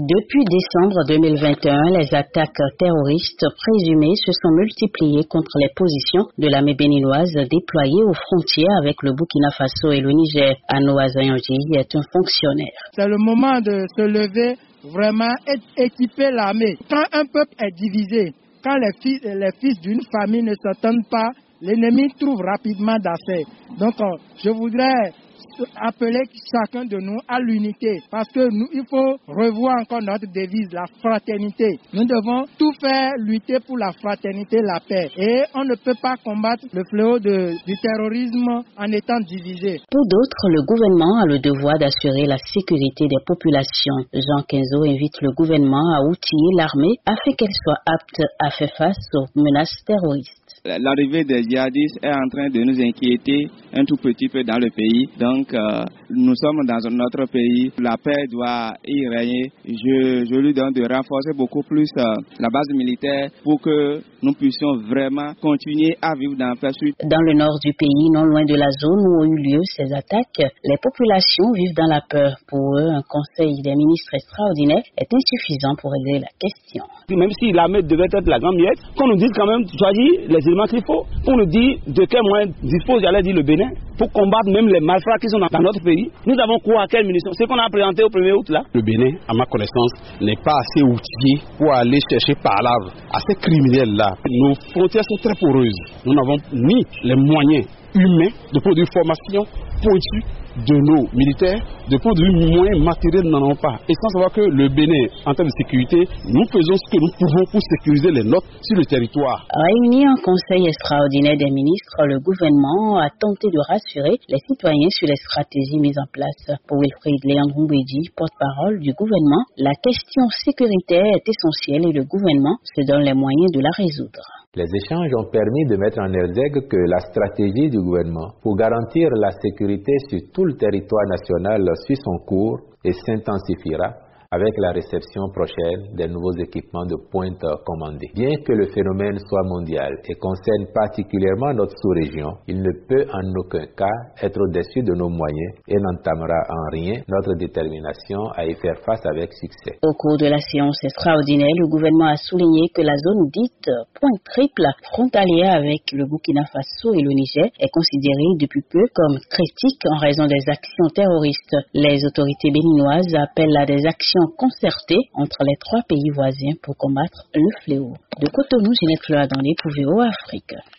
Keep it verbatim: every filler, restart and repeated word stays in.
Depuis décembre deux mille vingt et un, les attaques terroristes présumées se sont multipliées contre les positions de l'armée béninoise déployée aux frontières avec le Burkina Faso et le Niger. Anoa Zayonji est un fonctionnaire. C'est le moment de se lever, vraiment équiper l'armée. Quand un peuple est divisé, quand les fils, les fils d'une famille ne s'entendent pas, l'ennemi trouve rapidement d'affaires. Donc, je voudrais appeler chacun de nous à l'unité, parce que nous, il faut revoir encore notre devise, la fraternité. Nous devons tout faire, lutter pour la fraternité, la paix. Et on ne peut pas combattre le fléau de, du terrorisme en étant divisé. Pour d'autres, le gouvernement a le devoir d'assurer la sécurité des populations. Jean Quinzo invite le gouvernement à outiller l'armée afin qu'elle soit apte à faire face aux menaces terroristes. L'arrivée des djihadistes est en train de nous inquiéter un tout petit peu dans le pays. Donc, euh, nous sommes dans notre pays. La paix doit y régner. Je, je lui donne de renforcer beaucoup plus euh, la base militaire pour que nous puissions vraiment continuer à vivre dans la paix. Dans le nord du pays, non loin de la zone où ont eu lieu ces attaques, les populations vivent dans la peur. Pour eux, un conseil des ministres extraordinaire est insuffisant pour régler la question. Même si l'armée devait être la grande miette, qu'on nous dise quand même, choisir les éléments qu'il faut, pour nous dire de quels moyens dispose, j'allais dire, le Bénin, pour combattre même les malfrats qui sont dans notre pays. Nous avons quoi à quelle munition? C'est qu'on a présenté au premier août là. Le Bénin, à ma connaissance, n'est pas assez outillé pour aller chercher par là à ces criminels-là. Nos frontières sont très poreuses. Nous n'avons ni les moyens humains de produire formation pointue de nos militaires, de produire moyens matériels, n'en avons pas. Et sans savoir que le Bénin, en termes de sécurité, nous faisons ce que nous pouvons pour sécuriser les nôtres sur le territoire. Réuni en conseil extraordinaire des ministres, le gouvernement a tenté de rassurer les citoyens sur les stratégies mises en place. Pour Wilfried Léandre Mbedi, porte-parole du gouvernement, la question sécuritaire est essentielle et le gouvernement se donne les moyens de la résoudre. Les échanges ont permis de mettre en exergue que la stratégie du gouvernement pour garantir la sécurité sur tout le territoire national suit son cours et s'intensifiera avec la réception prochaine des nouveaux équipements de pointe commandés. Bien que le phénomène soit mondial et concerne particulièrement notre sous-région, il ne peut en aucun cas être au-dessus de nos moyens et n'entamera en rien notre détermination à y faire face avec succès. Au cours de la séance extraordinaire, le gouvernement a souligné que la zone dite point triple, frontalière avec le Burkina Faso et le Niger, est considérée depuis peu comme critique en raison des actions terroristes. Les autorités béninoises appellent à des actions concertées entre les trois pays voisins pour combattre le fléau. De Cotonou, Ginette Loadandé pour V O Afrique.